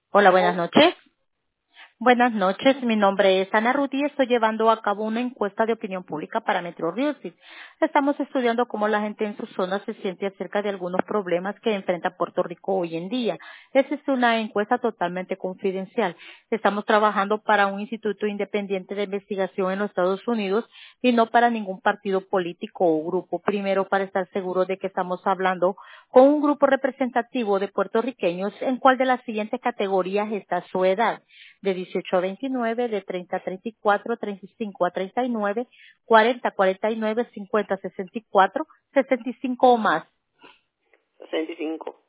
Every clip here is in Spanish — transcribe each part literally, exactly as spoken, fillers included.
Hola, buenas ¿Aló? noches. Buenas noches, mi nombre es Ana Rudy y estoy llevando a cabo una encuesta de opinión pública para Metro Realty. Estamos estudiando cómo la gente en su zona se siente acerca de algunos problemas que enfrenta Puerto Rico hoy en día. Esta es una encuesta totalmente confidencial. Estamos trabajando para un instituto independiente de investigación en los Estados Unidos y no para ningún partido político o grupo. Primero, para estar seguro de que estamos hablando con un grupo representativo de puertorriqueños en cuál de las siguientes categorías está su edad: de dieciocho a veintinueve, de treinta a treinta y cuatro, treinta y cinco a treinta y nueve, cuarenta a cuarenta y nueve, cincuenta a sesenta y cuatro, sesenta y cinco o más. sesenta y cinco.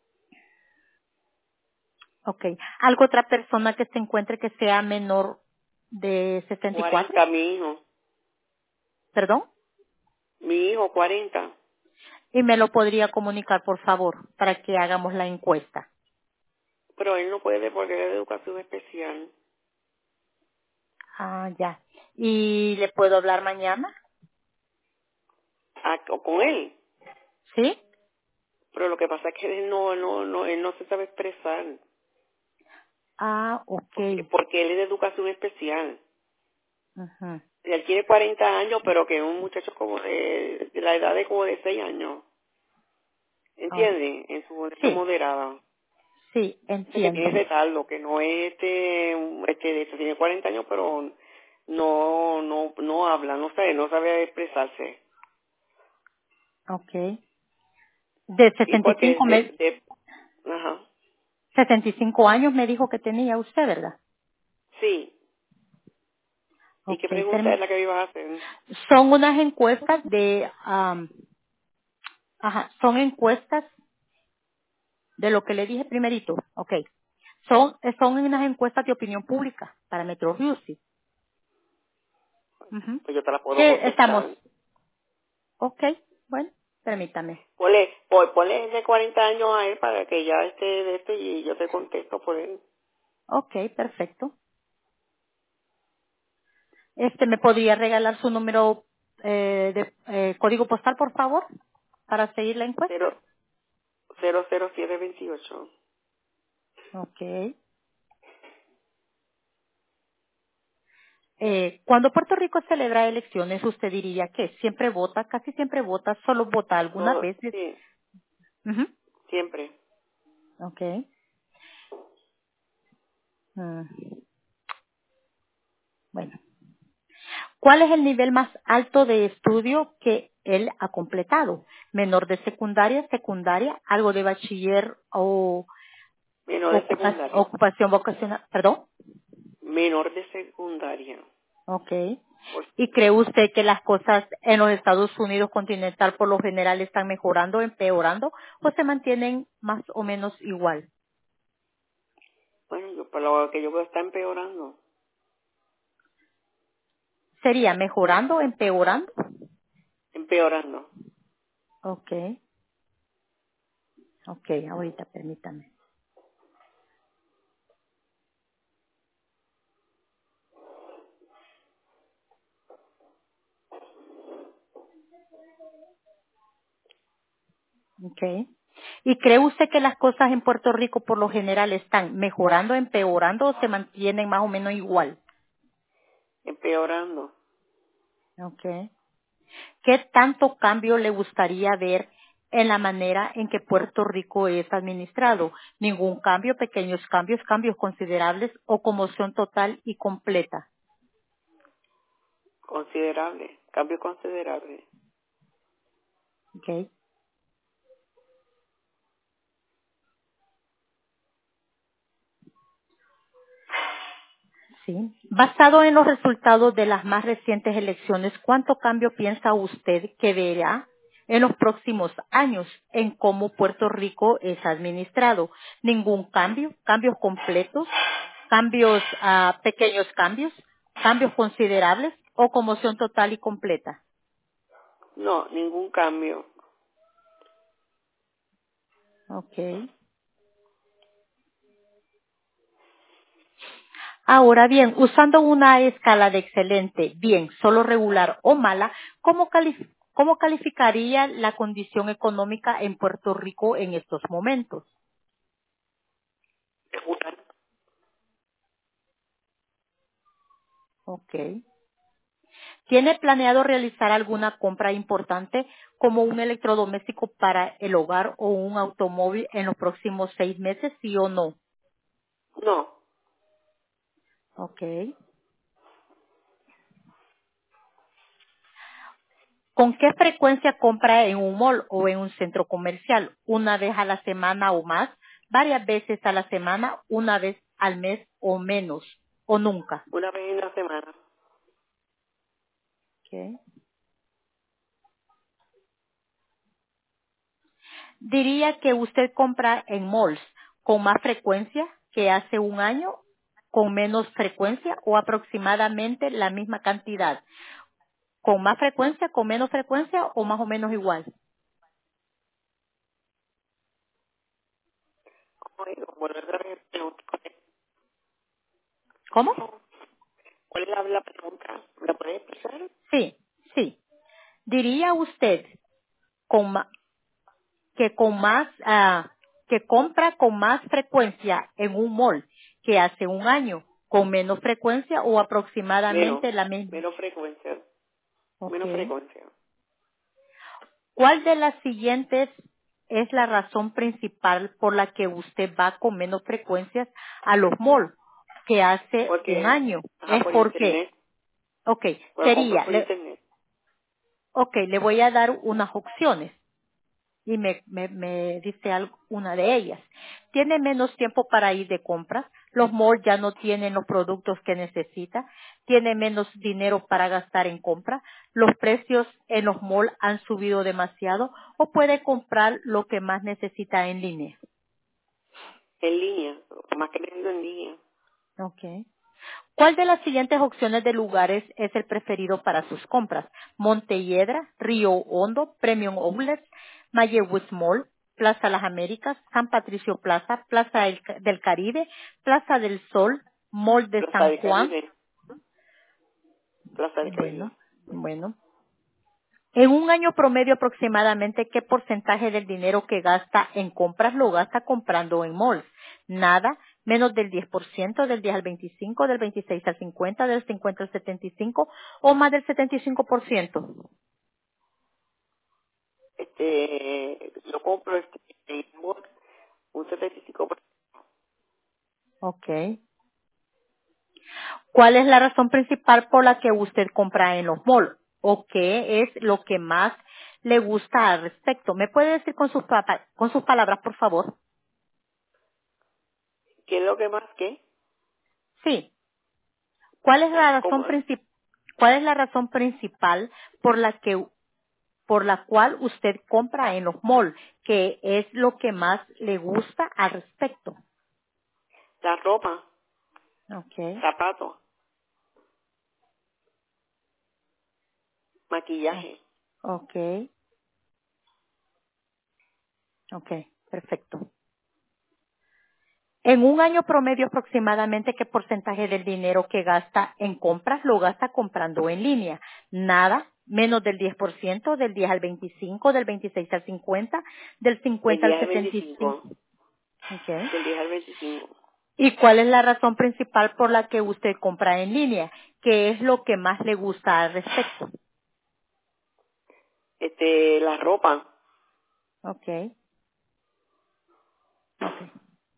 Ok. ¿Algo otra persona que se encuentre que sea menor de sesenta y cuatro? cuarenta, mi hijo. Perdón. Mi hijo, cuarenta. Y me lo podría comunicar, por favor, para que hagamos la encuesta. Pero él no puede porque es de educación especial. Ah, ya. ¿Y le puedo hablar mañana? Ah, o con él. ¿Sí? Pero lo que pasa es que él no, no, no, él no se sabe expresar. Ah, ok. Porque, porque él es de educación especial. Ujú. Y él tiene cuarenta años, pero que es un muchacho como de, de la edad de como de seis años. Oh, ¿Entiendes? En su edad sí, moderada. sí, Dice que entiendo. tiene retardo, que no es este, un- este, de hecho, tiene cuarenta años, pero no, no, no habla, no sabe, no sabe expresarse. Ok. De Y sesenta y porque cinco de, me- de, ajá, sesenta y cinco años me dijo que tenía usted, ¿verdad? sí. ¿Y Ok, qué pregunta es permi- la que me ibas a hacer? son unas encuestas de, am, ajá, son encuestas de lo que le dije primerito. Ok. Son, son unas encuestas de opinión pública para Metro Music. Ujú. Pues yo te la Sí, puedo estamos. contestar. Ok, bueno, permítame. Ponle, pon- ponle de cuarenta años a él para que ya esté de esto y yo te contesto por él. Ok, perfecto. Este, ¿me podría regalar su número eh, de eh, código postal, por favor, para seguir la encuesta? Cero, cero, cero, siete, veintiocho. Ok. Eh, cuando Puerto Rico celebra elecciones, usted diría que siempre vota, casi siempre vota, solo vota algunas Todo, veces. sí, Ujú. siempre. Okay. Mm, Bueno, ¿cuál es el nivel más alto de estudio que él ha completado? ¿Menor de secundaria, secundaria, algo de bachiller o Menor de ocupa- secundaria. ocupación vocacional? Perdón. Menor de secundaria. Okay. Por- ¿Y cree usted que las cosas en los Estados Unidos continental por lo general están mejorando, empeorando o se mantienen más o menos igual? Bueno, yo, por lo que yo veo está empeorando. ¿Sería mejorando, empeorando? Empeorando. Okay. Ok, ahorita permítame. Okay. ¿Y cree usted que las cosas en Puerto Rico por lo general están mejorando, empeorando o se mantienen más o menos igual? Empeorando. Okay. ¿Qué tanto cambio le gustaría ver en la manera en que Puerto Rico es administrado? ¿Ningún cambio, pequeños cambios, cambios considerables o conmoción total y completa? Considerable. Cambio considerable. Okay. Sí. Basado en los resultados de las más recientes elecciones, ¿cuánto cambio piensa usted que verá en los próximos años en cómo Puerto Rico es administrado? ¿Ningún cambio? ¿Cambios completos? ¿Cambios, ah, pequeños cambios? ¿Cambios considerables? ¿O conmoción total y completa? No, ningún cambio. Okay. Ahora bien, usando una escala de excelente, bien, solo regular o mala, ¿cómo, calif- cómo calificaría la condición económica en Puerto Rico en estos momentos? Regular. Ok. ¿Tiene planeado realizar alguna compra importante como un electrodoméstico para el hogar o un automóvil en los próximos seis meses, sí o no? No, Ok. ¿Con qué frecuencia compra en un mall o en un centro comercial? ¿Una vez a la semana o más? ¿Varias veces a la semana? ¿Una vez al mes o menos? ¿O nunca? una vez en la semana. Ok. Diría que usted compra en malls con más frecuencia que hace un año, con menos frecuencia o aproximadamente la misma cantidad. ¿Con más frecuencia, con menos frecuencia o más o menos igual? Oiga, bueno, otra vez pregunta. ¿Cómo? ¿Cuál es la, la pregunta? ¿La puede expresar? Sí, sí. Diría usted con ma- que con más, ah, que compra con más frecuencia en un mall que hace un año, con menos frecuencia o Menos, aproximadamente la misma. menos frecuencia, menos Ok. frecuencia. ¿Cuál de las siguientes es la razón principal por la que usted va con menos frecuencias a los malls que hace un Porque, año? ajá, Es por porque, internet, ok, pues compro sería, por le, internet. ok, le voy a dar unas opciones y me, me, me dice algo- una de ellas. Tiene menos tiempo para ir de compras, los malls ya no tienen los productos que necesita, tiene menos dinero para gastar en compra, los precios en los malls han subido demasiado o puede comprar lo que más necesita en línea. En línea, más que viendo en línea. Okay. ¿Cuál de las siguientes opciones de lugares es el preferido para sus compras? Montelledra, Río Hondo, Premium Outlets, Mayagüez Mall, Plaza Las Américas, San Patricio Plaza, Plaza del, del Caribe, Plaza del Sol, Mall de Plaza San del Juan. Caribe, Plaza del Bueno, Caribe. bueno. En un año promedio aproximadamente, ¿qué porcentaje del dinero que gasta en compras lo gasta comprando en malls? Nada, menos del diez por ciento, del diez al veinticinco, del veintiséis al cincuenta, del cincuenta al setenta y cinco o más del setenta y cinco por ciento. Este, yo compro este, en Walmart un setenta y cinco por ciento. Ok. ¿Cuál es la razón principal por la que usted compra en los malls? ¿O qué es lo que más le gusta al respecto? ¿Me puede decir con sus, papa- con sus palabras, por favor? ¿Qué es lo que más que? Sí. ¿Cuál es la razón Como, principal? ¿Cuál es la razón principal por la que por la cual usted compra en los malls? ¿Qué es lo que más le gusta al respecto? la ropa, Okay, zapatos, o- maquillaje. okay, okay, perfecto. En un año promedio aproximadamente, ¿qué porcentaje del dinero que gasta en compras lo gasta comprando en línea? Nada, menos del diez por ciento, del diez al veinticinco, del veintiséis al cincuenta, del Del cincuenta al diez al setenta y veinticinco. cinco. Okay. Del diez al veinticinco. ¿Y cuál es la razón principal por la que usted compra en línea? ¿Qué es lo que más le gusta al respecto? Este, la ropa. Okay, okay.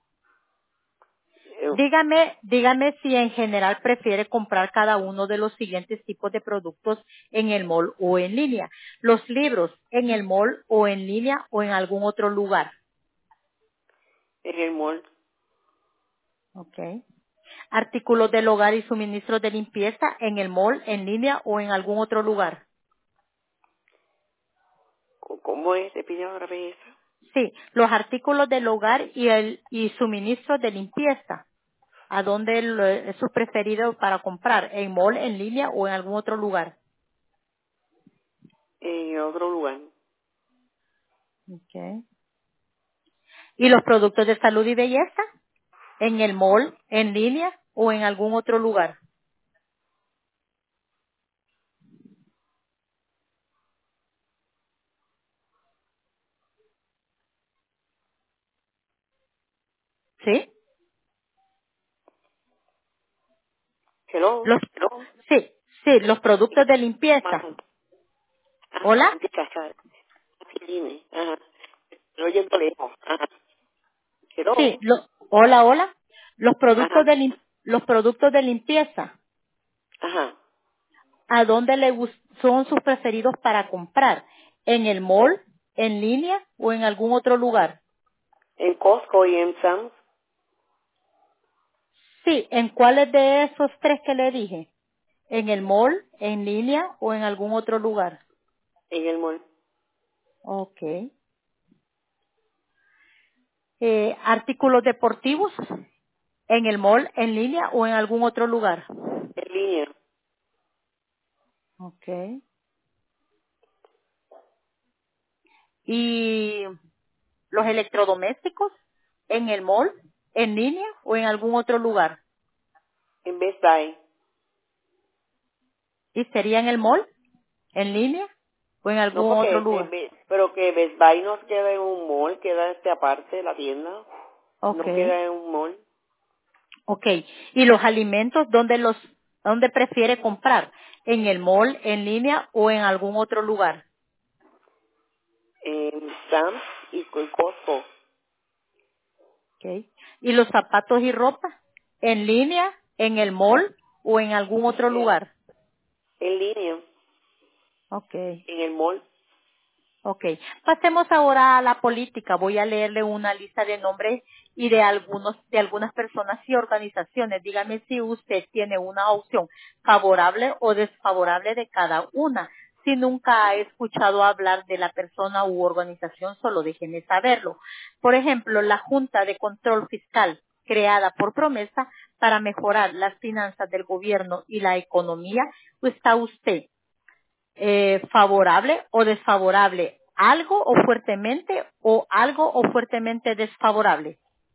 eh, Dígame, dígame si en general prefiere comprar cada uno de los siguientes tipos de productos en el mall o en línea. Los libros en el mall o en línea o en algún otro lugar. en el mall. Okay. Artículos del hogar y suministros de limpieza en el mall, en línea o en algún otro lugar. ¿Cómo es? ¿Te pide otra vez esa? Sí, los artículos del hogar y el y suministros de limpieza. ¿A dónde lo- es su preferido para comprar? ¿En mall, en línea o en algún otro lugar? En otro lugar. Okay. ¿Y los productos de salud y belleza? ¿En el mall, en línea o en algún otro lugar? ¿Sí? Hello, Los, hello. sí, Sí, los productos de Más. limpieza. Ajá, ¿Hola? empieza a hacer. Sí, dime. Ajá. Estoy oyendo lejos. Ajá. Sí, Pero, lo- hola, hola. Los productos ajá, de lim- los productos de limpieza. ajá. ¿A dónde le gus- son sus preferidos para comprar? ¿En el mall, en línea o en algún otro lugar? En Costco y en Sam's, Sí, ¿en cuáles de esos tres que le dije? ¿En el mall, en línea o en algún otro lugar? en el mall. Ok. Eh, ¿artículos deportivos? ¿En el mall, en línea o en algún otro lugar? En línea. Ok. ¿Y los electrodomésticos? ¿En el mall, en línea o en algún otro lugar? En Best Buy. ¿Y sería en el mall, en línea o en No, algún porque otro este, lugar? Be- pero que Best Buy no queda en un mall, queda este aparte de la tienda. Ok. No queda en un mall. Ok. ¿Y los alimentos dónde los dónde prefiere comprar? ¿En el mall, en línea o en algún otro lugar? En Sam's y en Costco. Ok. ¿Y los zapatos y ropa? ¿En línea, en el mall o en algún otro En, lugar? en línea. Ok. En el mall. Ok, pasemos ahora a la política. Voy a leerle una lista de nombres y de algunos, de algunas personas y organizaciones. Dígame si usted tiene una opción favorable o desfavorable de cada una. Si nunca ha escuchado hablar de la persona u organización, solo déjeme saberlo. Por ejemplo, la Junta de Control Fiscal, creada por promesa para mejorar las finanzas del gobierno y la economía, ¿está usted eh, favorable o desfavorable? ¿Algo o fuertemente o algo o fuertemente desfavorable?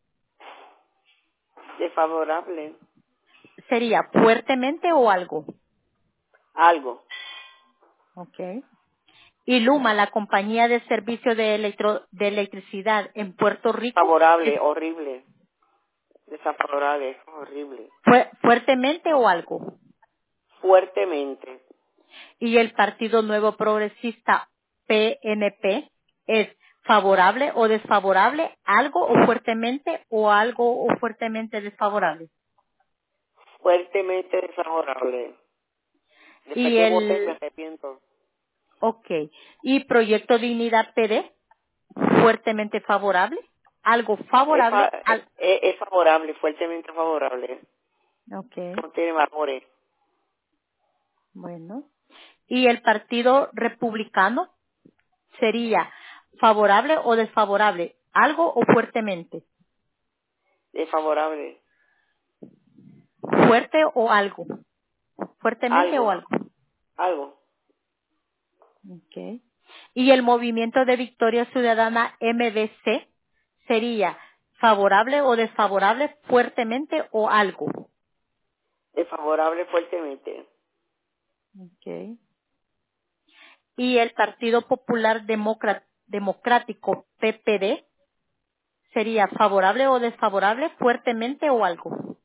Desfavorable. Sería fuertemente o algo. Algo. Okay. Y Luma, la compañía de servicio de, electro- de electricidad en Puerto Rico, es Favorable. Horrible. Desfavorable. Horrible. fue- fuertemente o algo. Fuertemente. Y el Partido Nuevo Progresista P N P es favorable o desfavorable, algo o fuertemente o algo o fuertemente desfavorable. Fuertemente desfavorable. Después Y que voté me el arrepiento. Ok. ¿Y Proyecto Dignidad P D? Fuertemente favorable. Algo Es, fa- favorable. es, Al... es favorable, fuertemente favorable. Ok. No tiene valores. Bueno. ¿Y el Partido Republicano? Sería favorable o desfavorable. Algo o fuertemente. Desfavorable. Fuerte o algo. Fuertemente o Algo. algo. Algo. Ok. ¿Y el Movimiento de Victoria Ciudadana M D C? Sería favorable o desfavorable, fuertemente o algo. Desfavorable fuertemente. Ok. Y el Partido Popular Democra- Democrático P P D sería favorable o desfavorable, fuertemente o algo.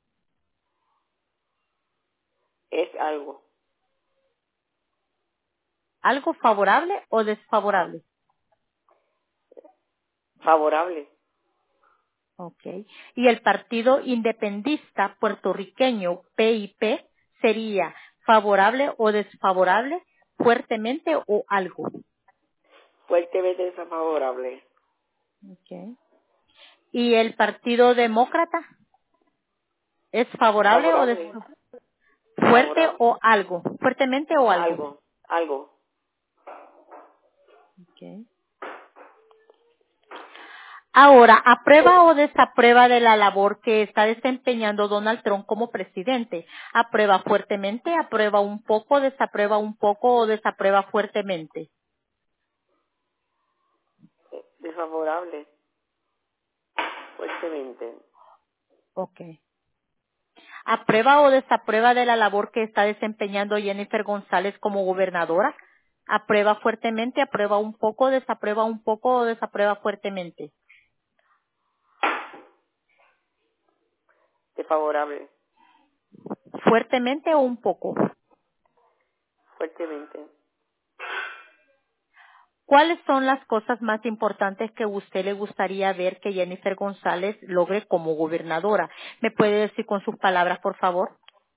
Es algo. Algo favorable o desfavorable. Favorable. Okay. Y el Partido Independista Puertorriqueño P I P sería favorable o desfavorable, fuertemente o algo. Fuertemente desfavorable. Okay. Y el Partido Demócrata es favorable o des- Favorable. fuerte Favorable. o algo, fuertemente o algo. Algo. Algo. Okay. Ahora, ¿aprueba o desaprueba de la labor que está desempeñando Donald Trump como presidente? ¿Aprueba fuertemente, aprueba un poco, desaprueba un poco o desaprueba fuertemente? Desfavorable. Fuertemente. Ok. ¿Aprueba o desaprueba de la labor que está desempeñando Jennifer González como gobernadora? ¿Aprueba fuertemente, aprueba un poco, desaprueba un poco o desaprueba fuertemente? Desfavorable. ¿Fuertemente o un poco? fuertemente. ¿Cuáles son las cosas más importantes que a usted le gustaría ver que Jennifer González logre como gobernadora? ¿Me puede decir con sus palabras, por favor?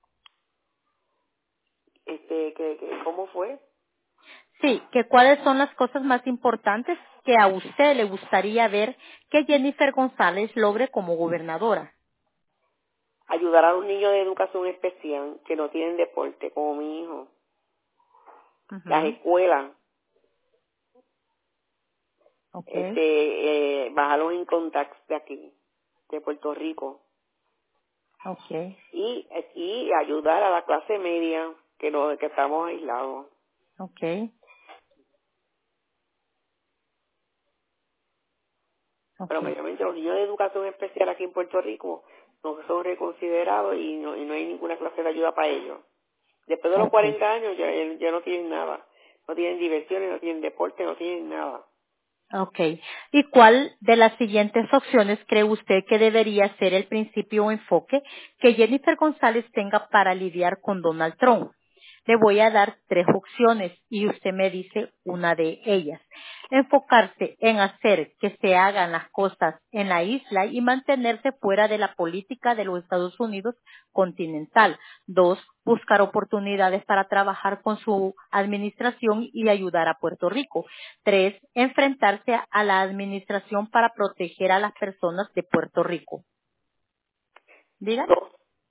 Este, que, que, ¿Cómo fue? Sí, que cuáles son las cosas más importantes que a usted le gustaría ver que Jennifer González logre como gobernadora. Ayudar a los niños de educación especial que no tienen deporte, como mi hijo. Las Ujú. escuelas, Okay, este, eh, bajar los income tax de aquí, de Puerto Rico. okay, Y, y ayudar a la clase media, que, no, que estamos aislados. okay, Pero okay, mayormente los niños de educación especial aquí en Puerto Rico no son reconsiderados y no, y no hay ninguna clase de ayuda para ellos. Después de los okay. cuarenta años ya, ya no tienen nada. No tienen diversiones, no tienen deporte, no tienen nada. Okay. ¿Y cuál de las siguientes opciones cree usted que debería ser el principio o enfoque que Jennifer González tenga para lidiar con Donald Trump? Le voy a dar tres opciones y usted me dice una de ellas. Enfocarse en hacer que se hagan las cosas en la isla y mantenerse fuera de la política de los Estados Unidos continental. Dos, buscar oportunidades para trabajar con su administración y ayudar a Puerto Rico. Tres, enfrentarse a la administración para proteger a las personas de Puerto Rico. Diga. Dos,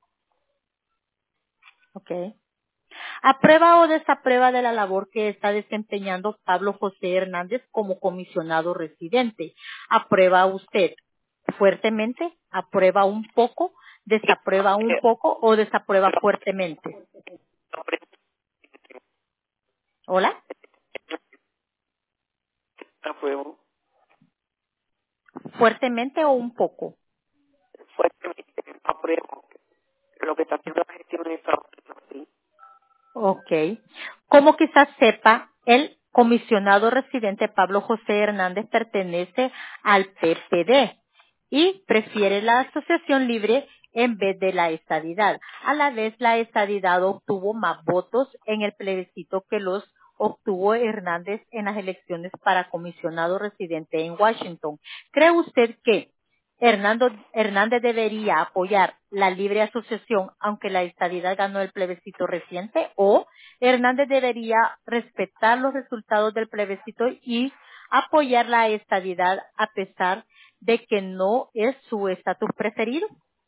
Okay. ¿Aprueba o desaprueba de la labor que está desempeñando Pablo José Hernández como comisionado residente? ¿Aprueba usted fuertemente? ¿Aprueba un poco? ¿Desaprueba un poco o desaprueba fuertemente? ¿Hola? apruebo ¿Fuertemente o un poco? fuertemente, apruebo lo que está haciendo la gestión en Estados Unidos, sí. Ok. Como quizás sepa, el comisionado residente Pablo José Hernández pertenece al P P D y prefiere la asociación libre en vez de la estadidad. A la vez, la estadidad obtuvo más votos en el plebiscito que los obtuvo Hernández en las elecciones para comisionado residente en Washington. ¿Cree usted que Hernando, Hernández debería apoyar la libre asociación aunque la estadidad ganó el plebiscito reciente, o Hernández debería respetar los resultados del plebiscito y apoyar la estadidad a pesar de que no es su estatus preferido?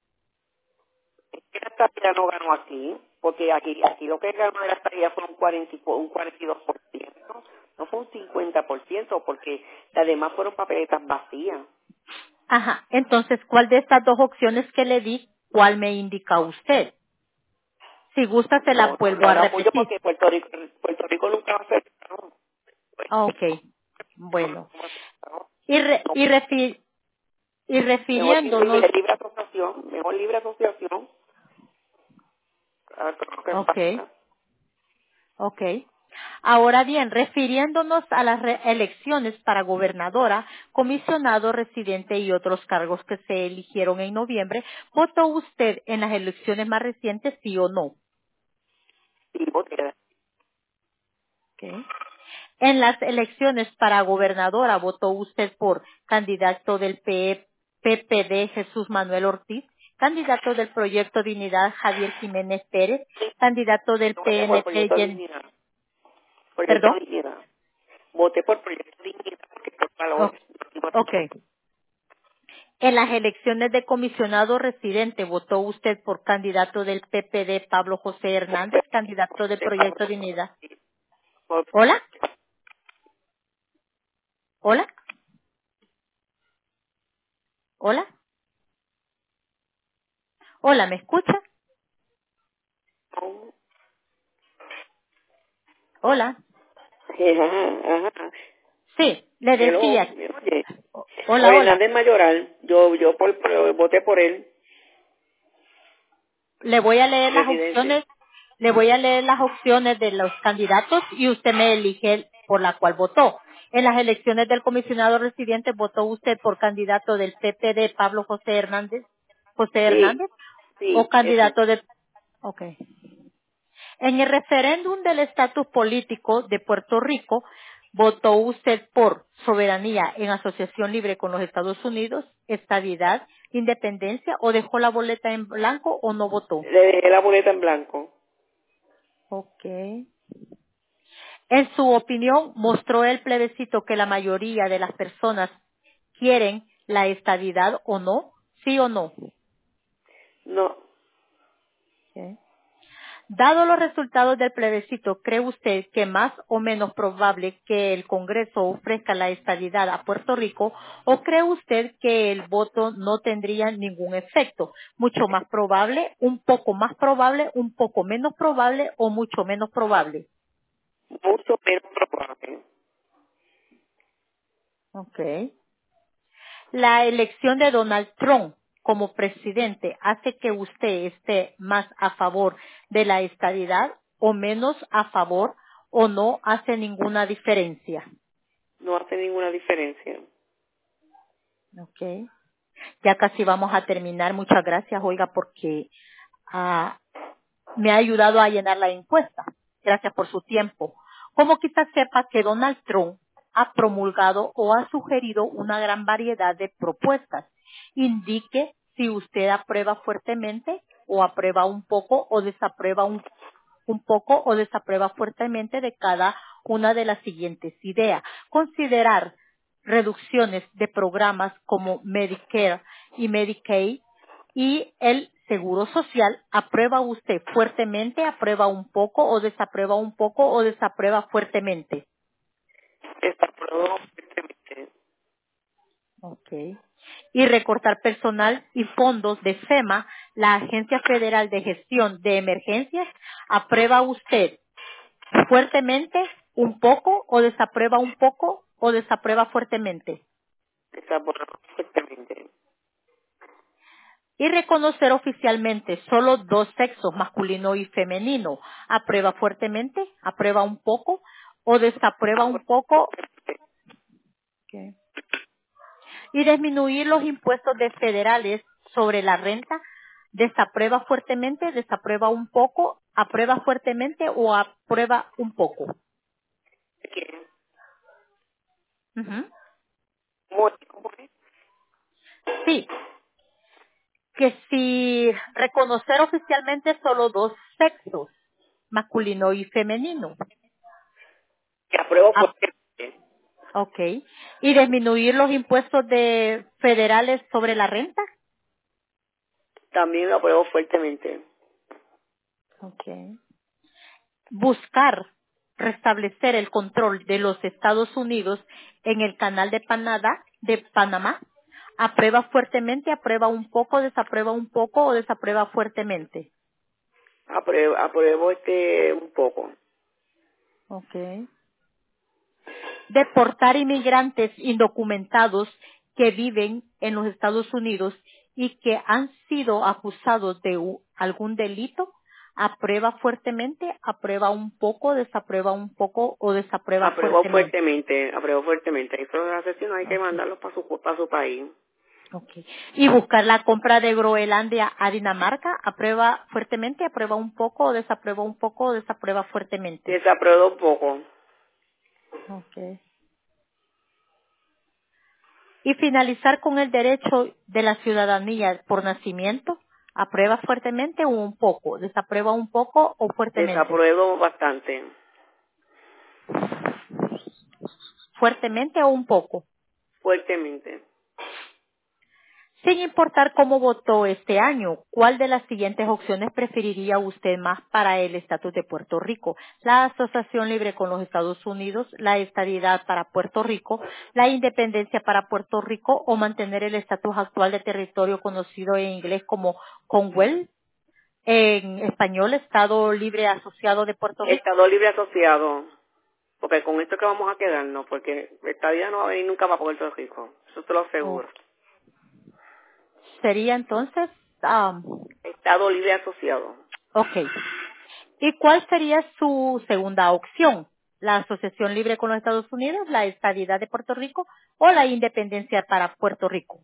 La estadía no ganó aquí, porque aquí aquí lo que ganó de la estadía fue un, cuarenta, y- un cuarenta y dos por ciento, no fue un cincuenta por ciento, porque las demás fueron papeletas vacías. Ajá, entonces, ¿cuál de estas dos opciones que le di, cuál me indica usted? Si gusta, se la No, no, vuelvo no a la apoyo repetir. porque Puerto Rico, Puerto Rico nunca va a ser Estado. Ah, ok, bueno. No va a ser Estado. Y, re- No, y, refi- y mejor refiriéndonos, libre, libre asociación, mejor libre asociación, a ver qué es lo que ok, pasa. ok. Ahora bien, refiriéndonos a las re- elecciones para gobernadora, comisionado residente y otros cargos que se eligieron en noviembre, ¿votó usted en las elecciones más recientes, sí o no? Y voté. Ok. En las elecciones para gobernadora, ¿votó usted por candidato del P P D Jesús Manuel Ortiz, candidato del Proyecto Dignidad Javier Jiménez Pérez, candidato del Voté por P N P, Proyecto Jen- Dignidad. Proyecto perdón? Dignidad. Voté por Proyecto Dignidad porque por O- valores. ok. En las elecciones de comisionado residente, ¿votó usted por candidato del P P D Pablo José Hernández, candidato del Proyecto Dignidad? Por- ¿Hola? ¿Hola? ¿Hola? ¿Hola? ¿Me escucha? ¿Hola? Ajá, ajá. Sí, le Hello, decía. ¿me oye? o- Por Hola, hola. Hernández Mayoral, yo yo por, por- voté por él, Le voy a leer las residente. opciones, le voy a leer las opciones de los candidatos y usted me elige por la cual votó. En las elecciones del comisionado residente, ¿votó usted por candidato del P P D Pablo José Hernández, José Sí, Hernández, o sí, ese. candidato de, okay. En el referéndum del estatus político de Puerto Rico, ¿votó usted por soberanía en asociación libre con los Estados Unidos, estadidad, independencia, o dejó la boleta en blanco o no votó? Le dejé la boleta en blanco. Ok. En su opinión, ¿mostró el plebiscito que la mayoría de las personas quieren la estadidad o no? ¿Sí o no? No, Ok. Dado los resultados del plebiscito, ¿cree usted que más o menos probable que el Congreso ofrezca la estadidad a Puerto Rico o cree usted que el voto no tendría ningún efecto? ¿Mucho más probable, un poco más probable, un poco menos probable o mucho menos probable? mucho menos probable. Okay. La elección de Donald Trump como presidente hace que usted esté más a favor de la estadidad o menos a favor o no hace ninguna diferencia. No hace ninguna diferencia. Okay. Ya casi vamos a terminar. Muchas gracias, oiga, porque ah, me ha ayudado a llenar la encuesta. Gracias por su tiempo. Como quizás sepa que Donald Trump ha promulgado o ha sugerido una gran variedad de propuestas. Indique si usted aprueba fuertemente o aprueba un poco o desaprueba un, un poco o desaprueba fuertemente de cada una de las siguientes ideas. Considerar reducciones de programas como Medicare y Medicaid y el Seguro Social. ¿Aprueba usted fuertemente, aprueba un poco o desaprueba un poco o desaprueba fuertemente? Desaprobó fuertemente. Okay. Y recortar personal y fondos de FEMA, la Agencia Federal de Gestión de Emergencias. ¿Aprueba usted fuertemente, un poco o desaprueba un poco o desaprueba fuertemente? Desaprobó fuertemente. Y reconocer oficialmente solo dos sexos, masculino y femenino. ¿Aprueba fuertemente? ¿Aprueba un poco? ¿O desaprueba un poco? Okay. Y disminuir los impuestos de federales sobre la renta. ¿Desaprueba fuertemente? ¿Desaprueba un poco? ¿Aprueba fuertemente o aprueba un poco? ¿Qué? Ujú. Muy, ¿cómo es? Sí, que si reconocer oficialmente solo dos sexos, masculino y femenino. Que apruebo Ap- fuertemente. Ok. ¿Y disminuir los impuestos de federales sobre la renta? También lo apruebo fuertemente. Ok. Buscar restablecer el control de los Estados Unidos en el canal de Panamá, de Panamá. ¿Aprueba fuertemente, aprueba un poco, desaprueba un poco o desaprueba fuertemente? Apruebo, apruebo este un poco. Ok. Deportar inmigrantes indocumentados que viven en los Estados Unidos y que han sido acusados de u- algún delito, aprueba fuertemente, aprueba un poco, desaprueba un poco o desaprueba Apruebo fuertemente. fuertemente, apruebo fuertemente. Eso de asesino hay que Okay, mandarlos para su, para su país. okay. Y buscar la compra de Groenlandia a Dinamarca, aprueba fuertemente, aprueba un poco o desaprueba un poco o desaprueba fuertemente. Desapruebo un poco. Okay. Y finalizar con el derecho de la ciudadanía por nacimiento, ¿aprueba fuertemente o un poco? ¿Desaprueba un poco o fuertemente? Desapruebo bastante. ¿Fuertemente o un poco? Fuertemente. Sin importar cómo votó este año, ¿cuál de las siguientes opciones preferiría usted más para el estatus de Puerto Rico? La asociación libre con los Estados Unidos, la estadidad para Puerto Rico, la independencia para Puerto Rico o mantener el estatus actual de territorio conocido en inglés como Commonwealth, en español, Estado Libre Asociado de Puerto Rico. Estado libre asociado. Porque con esto que vamos a quedarnos, porque esta vida no va a venir nunca para Puerto Rico. Eso te lo O aseguro. sería entonces, um, Estado libre asociado. ok. ¿Y cuál sería su segunda opción? ¿La asociación libre con los Estados Unidos, la estadidad de Puerto Rico o la independencia para Puerto Rico?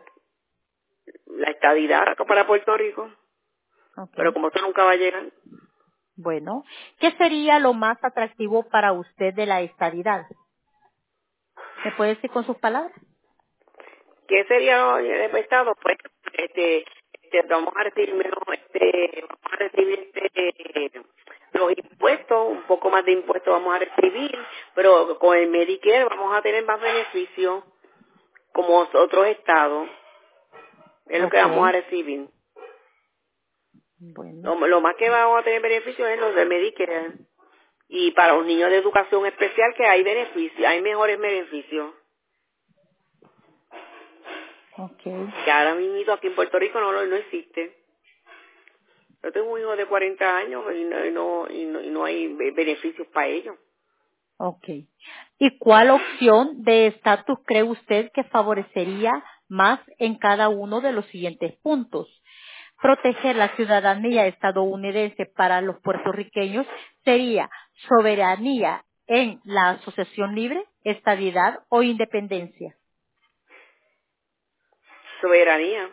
La estadidad acá para Puerto Rico. Ok. Pero como esto nunca va a llegar. Bueno, ¿qué sería lo más atractivo para usted de la estadidad? ¿Me puede decir con sus palabras? ¿Qué sería lo del Estado? Pues, este, este, vamos a recibir menos, este, vamos a recibir este, los impuestos, un poco más de impuestos vamos a recibir, pero con el Medicare vamos a tener más beneficios como otros estados, es lo que Ok, vamos a recibir. bueno, Lo, lo más que vamos a tener beneficios es los del Medicare. Y para los niños de educación especial que hay beneficios, hay mejores beneficios. ok, Que ahora mismo aquí en Puerto Rico no, lo- no existe. Yo tengo un hijo de cuarenta años y no, y no, y no, y no hay be- beneficios para ellos. ok. ¿Y cuál opción de estatus cree usted que favorecería más en cada uno de los siguientes puntos? Proteger la ciudadanía estadounidense para los puertorriqueños sería soberanía en la asociación libre, estabilidad o independencia. Soberanía.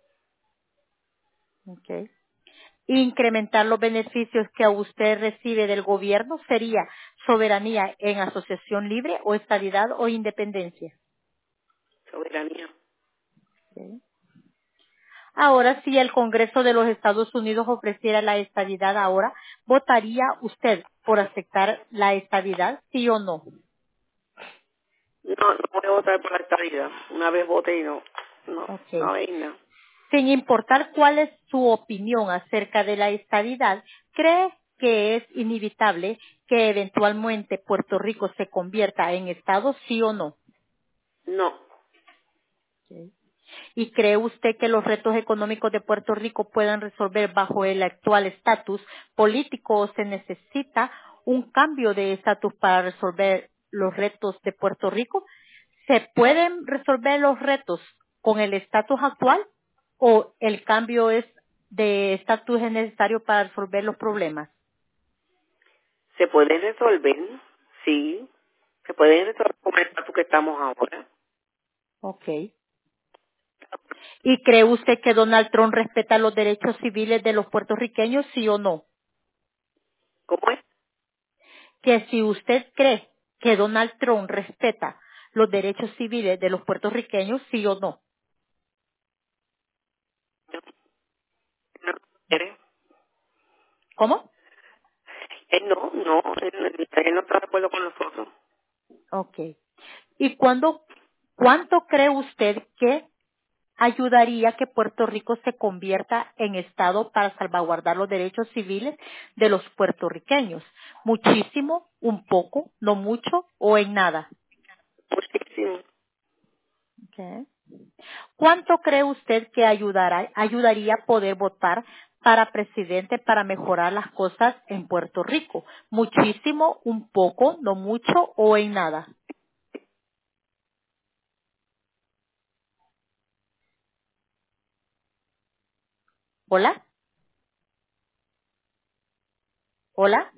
Okay. Incrementar los beneficios que usted recibe del gobierno sería soberanía en asociación libre o estabilidad o independencia. Soberanía. Okay. Ahora, si el Congreso de los Estados Unidos ofreciera la estabilidad ahora, ¿votaría usted por aceptar la estabilidad, sí o no? No, no voy a votar por la estabilidad. Una vez voté y no. No, Okay. no hay nada. Sin importar cuál es su opinión acerca de la estabilidad, ¿cree que es inevitable que eventualmente Puerto Rico se convierta en Estado, sí o no? No. Okay. ¿Y cree usted que los retos económicos de Puerto Rico puedan resolver bajo el actual estatus político o se necesita un cambio de estatus para resolver los retos de Puerto Rico? ¿Se pueden resolver los retos con el estatus actual o el cambio es de estatus es necesario para resolver los problemas? ¿Se puede resolver? Sí. ¿Se puede resolver con el estatus que estamos ahora? Okay. ¿Y cree usted que Donald Trump respeta los derechos civiles de los puertorriqueños, sí o no? ¿Cómo es? Que si usted cree que Donald Trump respeta los derechos civiles de los puertorriqueños, sí o no. No, ¿quiere? ¿Cómo? Él no, no, él, él no está de acuerdo con nosotros. Ok. ¿Y cuándo, cuánto cree usted que ayudaría que Puerto Rico se convierta en Estado para salvaguardar los derechos civiles de los puertorriqueños? ¿Muchísimo, un poco, no mucho o en nada? Muchísimo. Ok. ¿Cuánto cree usted que ayudará, ayudaría a poder votar para presidente para mejorar las cosas en Puerto Rico? ¿Muchísimo, un poco, no mucho o en nada? ¿Hola? ¿Hola?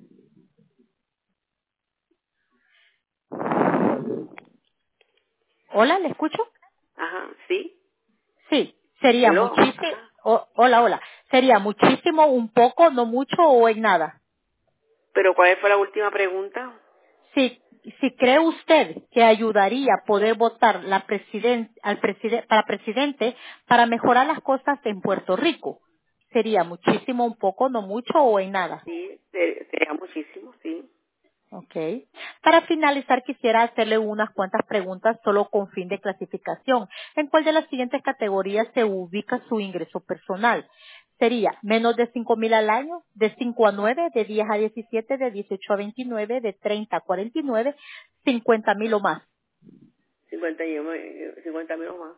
¿Hola? ¿Le escucho? Ajá, sí. Sí, sería Hello. muchísimo. Ajá. Hola, hola. Sería muchísimo, un poco, no mucho o en nada. Pero ¿cuál fue la última pregunta? Si, si cree usted que ayudaría a poder votar la presiden- al preside- para presidente para mejorar las cosas en Puerto Rico, sería muchísimo, un poco, no mucho o en nada. Sí, se- sería muchísimo, sí. Okay. Para finalizar, quisiera hacerle unas cuantas preguntas solo con fin de clasificación. ¿En cuál de las siguientes categorías se ubica su ingreso personal? Sería menos de cinco mil al año, de cinco a nueve, de diez a diecisiete, de dieciocho a veintinueve, de treinta a cuarenta y nueve, cincuenta mil o más. cincuenta y uno, cincuenta mil o más.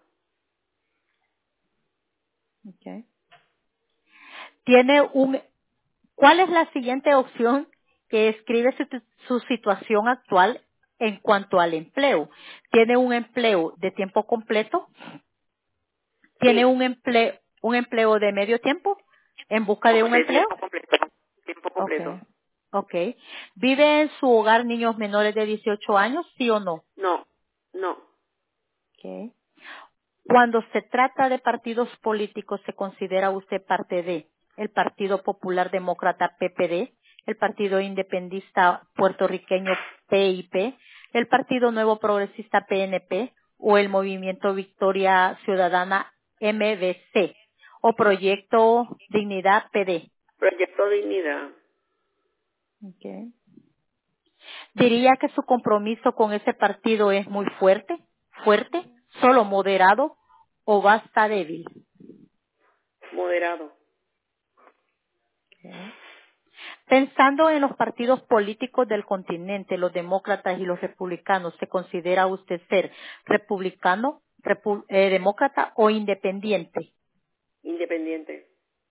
Okay. Tiene un, ¿cuál es la siguiente opción que escribe su, su situación actual en cuanto al empleo? ¿Tiene un empleo de tiempo completo? ¿Tiene Sí, un empleo, un empleo de medio tiempo? ¿En busca de o un de empleo? tiempo completo. Tiempo completo. Okay. Okay. ¿Vive en su hogar niños menores de dieciocho años, sí o no? No, no, Okay. Cuando se trata de partidos políticos, ¿se considera usted parte de el Partido Popular Demócrata P P D, el Partido Independentista Puertorriqueño P I P, el Partido Nuevo Progresista P N P o el Movimiento Victoria Ciudadana M V C o Proyecto Dignidad P D. Proyecto Dignidad. Okay. ¿Diría que su compromiso con ese partido es muy fuerte, fuerte, solo moderado o basta débil? Moderado. Okay. Pensando en los partidos políticos del continente, los demócratas y los republicanos, ¿se considera usted ser republicano, repu- eh, demócrata o independiente? Independiente.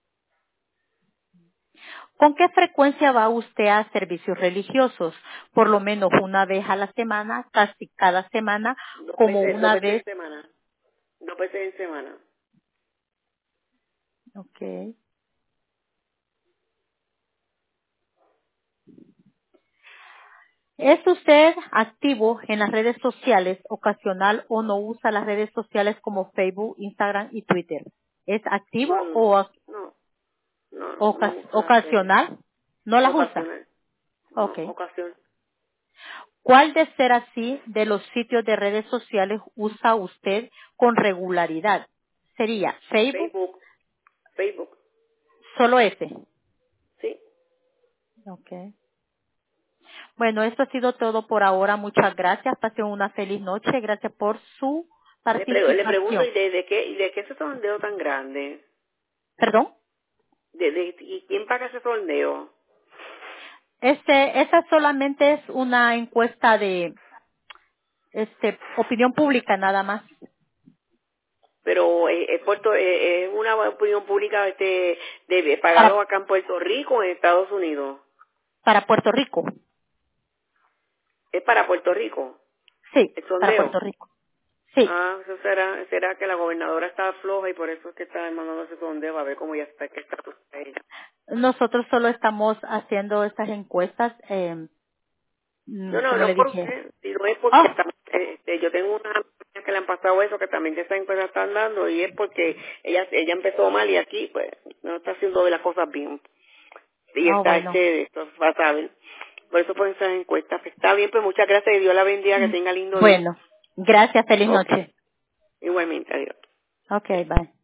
¿Con qué frecuencia va usted a servicios religiosos? Por lo menos una vez a la semana, casi cada semana, Dos como veces, dos una veces en vez. semana. Dos veces en semana. Okay. ¿Es usted activo en las redes sociales, ocasional o no usa las redes sociales como Facebook, Instagram y Twitter? ¿Es activo No, no, o no, no, no ocas- uso las redes. ocasional? ¿No las usa? Ocasional. No, Okay. ocasión. ¿Cuál de ser así de los sitios de redes sociales usa usted con regularidad? ¿Sería Facebook? Facebook. Facebook. Solo ese. Sí. Okay. Bueno, esto ha sido todo por ahora. Muchas gracias. Pasen una feliz noche. Gracias por su Le, pre- le pregunto, participación. ¿y de, de qué y de qué ese sondeo tan grande? ¿Perdón? ¿De, de, ¿Y quién paga ese sondeo? Este, esa solamente es una encuesta de este, opinión pública nada más Pero eh, es, Puerto, eh, es una opinión pública este, de para, pagarlo acá en Puerto Rico o en Estados Unidos. para Puerto Rico. Es para Puerto Rico, Sí, el para sondeo. Puerto Rico. Sí. Ah, eso será, será que la gobernadora está floja y por eso es que está mandando ese sondeo a ver cómo ya está, qué estatus está ella. Nosotros solo estamos haciendo estas encuestas, eh, mm, No, no, como no le por dije. usted, sino es porque Oh, tam- este, yo tengo una amiga que le han pasado eso, que también que esa encuesta están dando, y es porque ella ella empezó mal y aquí pues no está haciendo de las cosas bien. Y oh, está bueno. este, esto va a saber. Por eso por esas encuestas. Pues, está bien, pues muchas gracias y Dios la bendiga, que Mm, tenga lindo día. Bueno, gracias. Feliz Ok, noche. igualmente, adiós. Okay, bye.